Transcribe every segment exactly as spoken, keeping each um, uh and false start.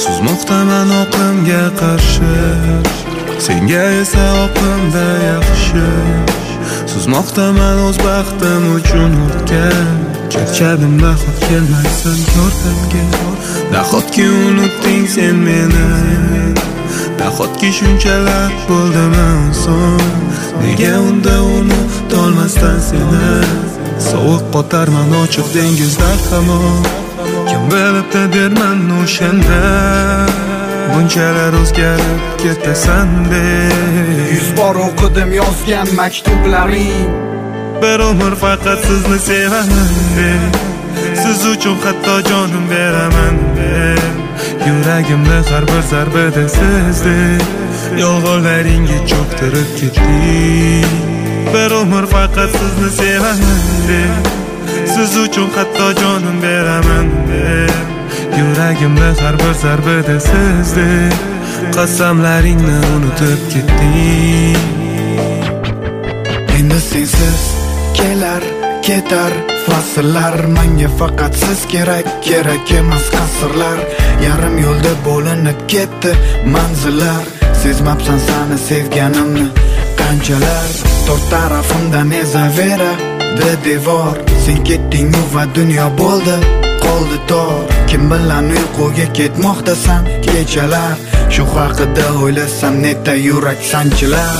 Suzmoqdaman oqimga qarshi, senga esa oqimda yaxshi. Suzmoqdaman o'z baxtim uchun o'tgan, charchadim nahot kelmaysan yordamga. Nahotki unutding sen meni, nahotki shunchalar bo'ldiman son. Nega unda unutolmasdan seni, sovuq qotarman ochiq dengizdan hamon. Kim bilibdi derman o'shanda, bunchalar o'zgarib ketasan deb. Yuz bor o'qidim yozgan maktublaring, bir umr faqat sizni sevaman deb. Siz uchun hatto jonim beraman deb. Yuragimda har bir zarbada sizdek, yolg'onlaringga cho'ktirib ketdik. Bir umr faqat sizni sevaman deb. Siz uchun hatto jonim beraman deb. Yuragimda har bir zarbada sizdek, qasamlaringni unutib ketdik. Endi sensiz kelar ketar fasllar, menga faqat siz kerak, kerak emas qasrlar. Yarim yo'lda bo'linib ketdi manzillar, sezmabsan seni sevganimni qanchalar. To'rt tarafimdan ezavera de devor, sen ketding va dunyo bo'ldi qoldi tor. Kim bilan uyquga ketmoqdasan kechalar, shu haqida o'ylasam neta yurak sanchilar.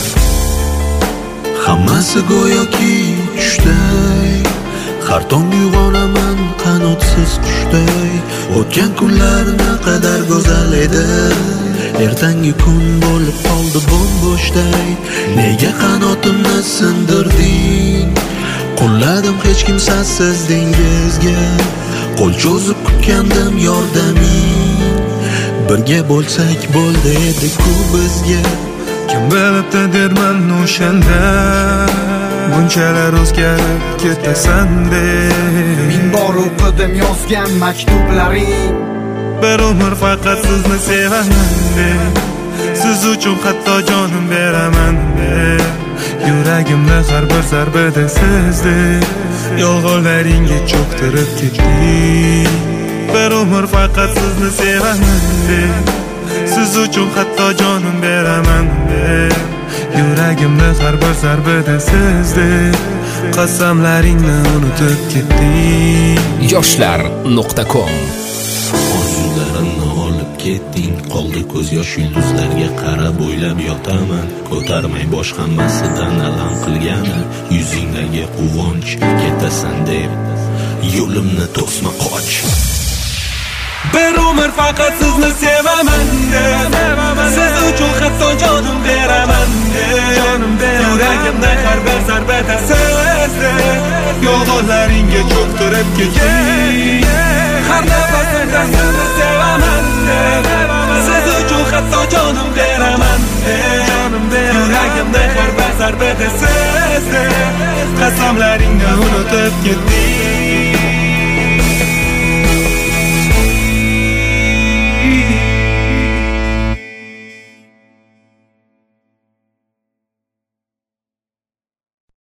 Hammasi go'yoki tushday, har tong uyg'onaman qanotsiz qushday. O'tgan kunlar naqadar go'zal edi, ertangi kun bo'lib qoldi bo'm-bo'shday. Nega qanotimni sindirding, qo'lladim hech kimsasiz dengizga. Qo'l cho'zib kutgandim yordaming, birga bo'lsak bo'ldi edi-ku bizga. Kim bilibdi derman o'shanda, bunchalar o'zgarib ketasan deb. Ming bor o'qidim yozgan maktublaring, bir umr faqat sizni sevaman deb. Siz uchun hatto jonim beraman deb. Yuragimda har bir zarbada sizdek, yolg'onlaringga cho'ktirib ketdik. Bir umr faqat sizni sevaman deb. Siz uchun hatto jonim beraman deb. Yuragimda har bir zarbada sizdek, qasamlaringni unutib ketdik. yoshlar nuqta com. Orzularimni olib ketding, qoldi ko'z yosh yulduzlarga qarab o'ylab yotaman. Ko'tarmay bosh hammasidan alam qilgani, yuzingdagi quvonch ketasan deb. Yo'limni to'sma qoch. Bir umr faqat sizni sevaman deb. Siz uchun hatto jonim beraman deb. Yuragimda har bir zarbada sizdek, yolg'onlaringga cho'ktirib ketdik. Har nafasimda sizni sevaman deb. Siz uchun hatto jonim beraman deb. Yuragimda har bir zarbada sizdek, qasamlaringni unutib ketdik.